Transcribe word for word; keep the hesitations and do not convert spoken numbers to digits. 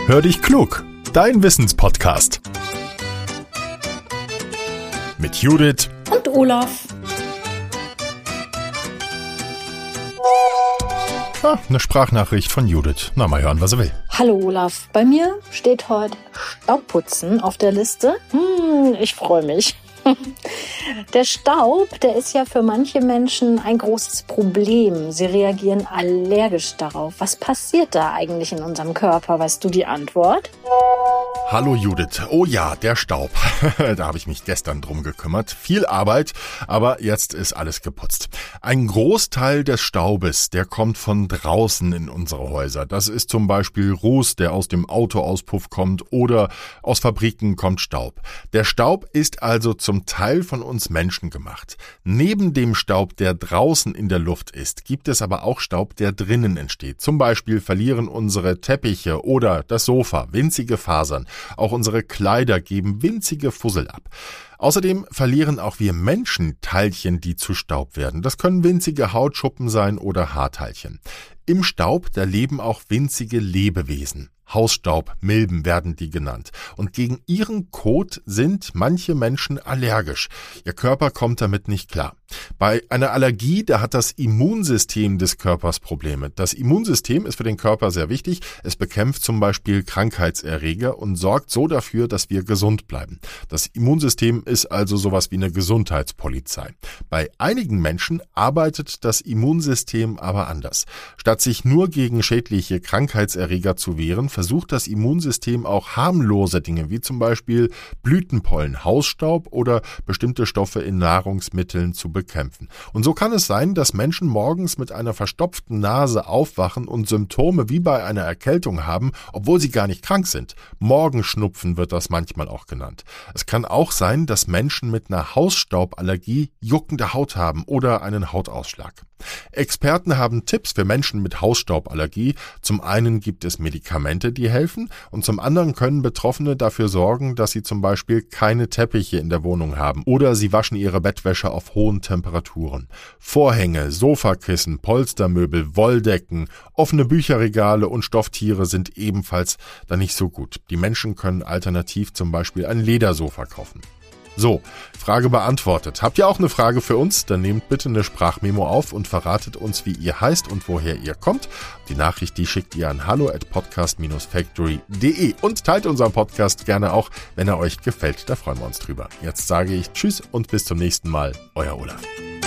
Hör dich klug, dein Wissenspodcast. Mit Judith und Olaf. Ah, eine Sprachnachricht von Judith. Na, mal hören, was er will. Hallo Olaf, bei mir steht heute Staubputzen auf der Liste. Hm, ich freue mich. Der Staub, der ist ja für manche Menschen ein großes Problem. Sie reagieren allergisch darauf. Was passiert da eigentlich in unserem Körper? Weißt du die Antwort? Hallo Judith. Oh ja, der Staub. Da habe ich mich gestern drum gekümmert. Viel Arbeit, aber jetzt ist alles geputzt. Ein Großteil des Staubes, der kommt von draußen in unsere Häuser. Das ist zum Beispiel Ruß, der aus dem Autoauspuff kommt, oder aus Fabriken kommt Staub. Der Staub ist also zum Teil von uns Menschen gemacht. Neben dem Staub, der draußen in der Luft ist, gibt es aber auch Staub, der drinnen entsteht. Zum Beispiel verlieren unsere Teppiche oder das Sofa winzige Fasern. Auch unsere Kleider geben winzige Fussel ab. Außerdem verlieren auch wir Menschen Teilchen, die zu Staub werden. Das können winzige Hautschuppen sein oder Haarteilchen. Im Staub, da leben auch winzige Lebewesen. Hausstaub, Milben werden die genannt. Und gegen ihren Kot sind manche Menschen allergisch. Ihr Körper kommt damit nicht klar. Bei einer Allergie, da hat das Immunsystem des Körpers Probleme. Das Immunsystem ist für den Körper sehr wichtig. Es bekämpft zum Beispiel Krankheitserreger und sorgt so dafür, dass wir gesund bleiben. Das Immunsystem ist also sowas wie eine Gesundheitspolizei. Bei einigen Menschen arbeitet das Immunsystem aber anders. Statt sich nur gegen schädliche Krankheitserreger zu wehren, versucht das Immunsystem auch harmlose Dinge wie zum Beispiel Blütenpollen, Hausstaub oder bestimmte Stoffe in Nahrungsmitteln zu bekämpfen. Und so kann es sein, dass Menschen morgens mit einer verstopften Nase aufwachen und Symptome wie bei einer Erkältung haben, obwohl sie gar nicht krank sind. Morgenschnupfen wird das manchmal auch genannt. Es kann auch sein, dass Menschen mit einer Hausstauballergie juckende Haut haben oder einen Hautausschlag. Experten haben Tipps für Menschen mit Hausstauballergie. Zum einen gibt es Medikamente, die helfen, und zum anderen können Betroffene dafür sorgen, dass sie zum Beispiel keine Teppiche in der Wohnung haben oder sie waschen ihre Bettwäsche auf hohen Temperaturen. Vorhänge, Sofakissen, Polstermöbel, Wolldecken, offene Bücherregale und Stofftiere sind ebenfalls da nicht so gut. Die Menschen können alternativ zum Beispiel ein Ledersofa kaufen. So, Frage beantwortet. Habt ihr auch eine Frage für uns? Dann nehmt bitte eine Sprachmemo auf und verratet uns, wie ihr heißt und woher ihr kommt. Die Nachricht, die schickt ihr an hallo at podcast dash factory punkt de und teilt unseren Podcast gerne auch, wenn er euch gefällt. Da freuen wir uns drüber. Jetzt sage ich Tschüss und bis zum nächsten Mal. Euer Olaf.